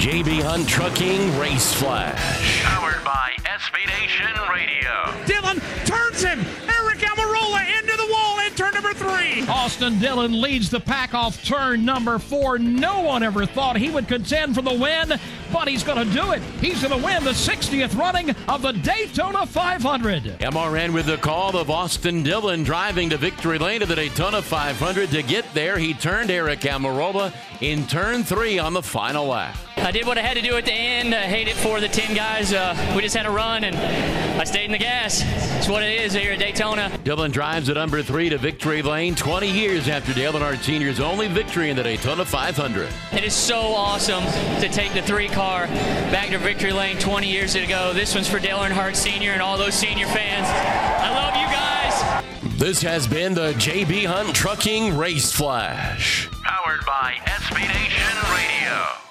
JB Hunt Trucking Race Flash. Powered by SB Nation Radio. Dillon turns him. Eric Almirola into the wall in turn number 3. Austin Dillon leads the pack off turn number 4. No one ever thought he would contend for the win, but he's going to do it. He's going to win the 60th running of the Daytona 500. MRN with the call of Austin Dillon driving to victory lane to the Daytona 500. To get there, he turned Eric Almirola in turn 3 on the final lap. I did what I had to do at the end. I hate it for the 10 guys. We just had to run, and I stayed in the gas. It's what it is here at Daytona. Dillon drives at number 3 to victory lane 20 years after Dale Earnhardt Sr.'s only victory in the Daytona 500. It is so awesome to take the 3 car back to victory lane 20 years ago. This one's for Dale Earnhardt Sr. and all those senior fans. I love you guys. This has been the JB Hunt Trucking Race Flash. Powered by SB Nation Radio.